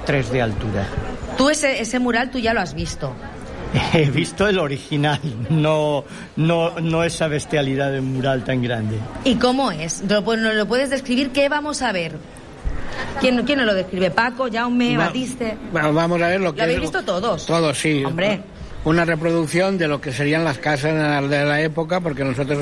3 de altura. Tú ese mural tú ya lo has visto. He visto el original, no esa bestialidad de mural tan grande. ¿Y cómo es? ¿Nos lo puedes describir? ¿Qué vamos a ver? ¿Quién nos lo describe? ¿Paco, Jaume, Batiste? Bueno, vamos a ver lo que... ¿Lo habéis visto todos? Todos, sí. Hombre. Una reproducción de lo que serían las casas de la época, porque nosotros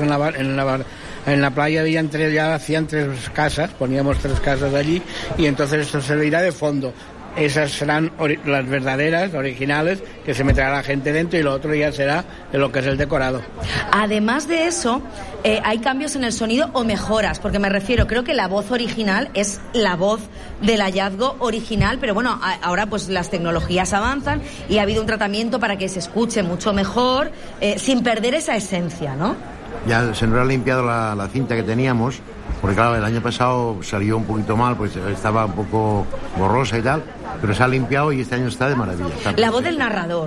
en la playa ya hacían 3 casas, poníamos 3 casas allí, y entonces esto servirá de fondo. Esas serán las verdaderas, originales, que se meterá la gente dentro, y lo otro ya será de lo que es el decorado. Además de eso, hay cambios en el sonido o mejoras, porque me refiero, creo que la voz original es la voz del hallazgo original, pero bueno, ahora pues las tecnologías avanzan y ha habido un tratamiento para que se escuche mucho mejor, sin perder esa esencia, ¿no? Ya se nos ha limpiado la cinta que teníamos, porque claro, el año pasado salió un poquito mal, pues estaba un poco borrosa y tal, pero se ha limpiado y este año está de maravilla. La voz del narrador.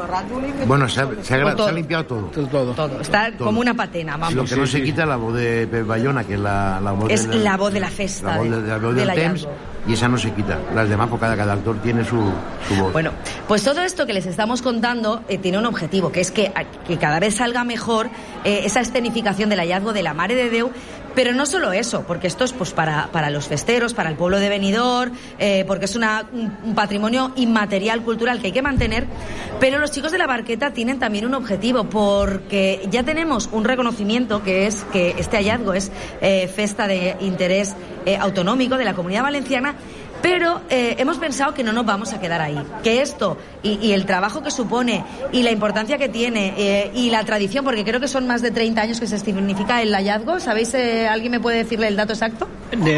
Bueno, se ha limpiado todo. Está todo. Como una patena, vamos. Lo que no se quita es la voz de Pep Bayona, que es la voz la voz de la festa. La voz del Temps, y esa no se quita. Las demás, porque cada actor tiene su voz. Bueno, pues todo esto que les estamos contando tiene un objetivo, que es que cada vez salga mejor esa escenificación del hallazgo de la Mare de Déu. Pero no solo eso, porque esto es pues para los festeros, para el pueblo de Benidorm, porque es un patrimonio inmaterial cultural que hay que mantener. Pero los chicos de la Barqueta tienen también un objetivo, porque ya tenemos un reconocimiento, que es que este hallazgo es festa de interés autonómico de la Comunidad Valenciana. Pero hemos pensado que no nos vamos a quedar ahí, que esto y el trabajo que supone y la importancia que tiene y la tradición, porque creo que son más de 30 años que se significa el hallazgo. ¿Sabéis? ¿Alguien me puede decirle el dato exacto?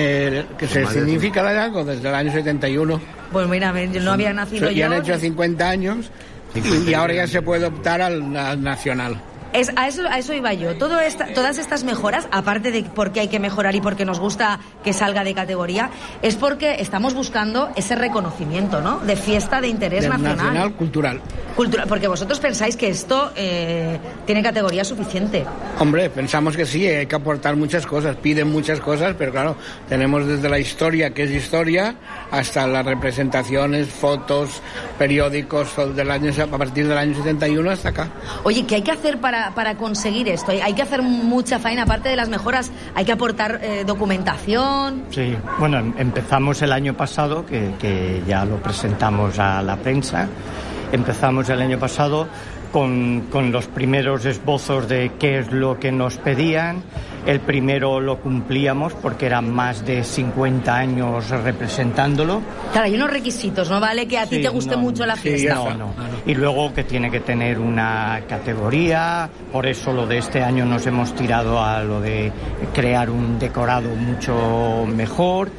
Que se significa el hallazgo desde el año 71. Pues mira, no había nacido yo. Ya han hecho 50 años y ahora ya se puede optar al nacional. A eso iba yo. Todas estas mejoras, aparte de porque hay que mejorar y porque nos gusta que salga de categoría, es porque estamos buscando ese reconocimiento, ¿no? De fiesta de interés nacional. Cultural, porque vosotros pensáis que esto tiene categoría suficiente. Hombre, pensamos que sí, hay que aportar muchas cosas, piden muchas cosas, pero claro, tenemos desde la historia, que es historia, hasta las representaciones, fotos, periódicos, a partir del año 71 hasta acá. Oye, ¿qué hay que hacer para conseguir esto? Hay que hacer mucha faena, aparte de las mejoras, hay que aportar documentación. Sí, bueno, empezamos el año pasado, que ya lo presentamos a la prensa. Empezamos el año pasado con los primeros esbozos de qué es lo que nos pedían. El primero lo cumplíamos porque eran más de 50 años representándolo. Claro, hay unos requisitos, ¿no? Vale que a ti te guste mucho la fiesta. No. Y luego que tiene que tener una categoría, por eso lo de este año nos hemos tirado a lo de crear un decorado mucho mejor.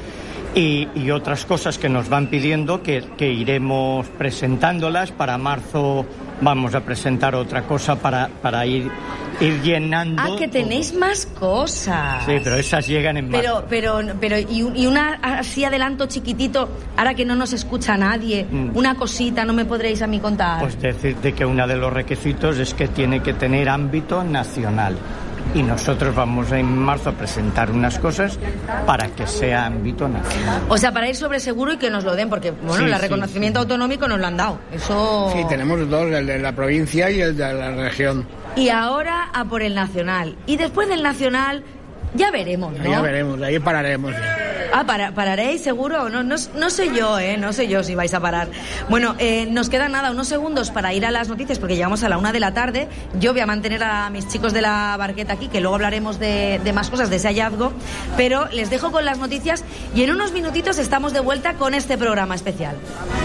Y otras cosas que nos van pidiendo que iremos presentándolas. Para marzo vamos a presentar otra cosa para ir llenando. Ah, que tenéis más cosas. Sí, pero esas llegan en marzo. Pero y una así adelanto chiquitito, ahora que no nos escucha nadie, una cosita, ¿no me podréis a mí contar? Pues decirte que uno de los requisitos es que tiene que tener ámbito nacional. Y nosotros vamos en marzo a presentar unas cosas para que sea ámbito nacional. O sea, para ir sobre seguro y que nos lo den, porque bueno, el reconocimiento autonómico nos lo han dado. Eso... Sí, tenemos dos, el de la provincia y el de la región. Y ahora a por el nacional. Y después del nacional ya veremos, ¿no? Ya veremos, ahí pararemos. Ah, ¿pararéis seguro? No sé yo, no sé yo si vais a parar. Bueno, nos quedan unos segundos para ir a las noticias, porque llegamos a la 1 de la tarde. Yo voy a mantener a mis chicos de la Barqueta aquí, que luego hablaremos de más cosas, de ese hallazgo, pero les dejo con las noticias y en unos minutitos estamos de vuelta con este programa especial.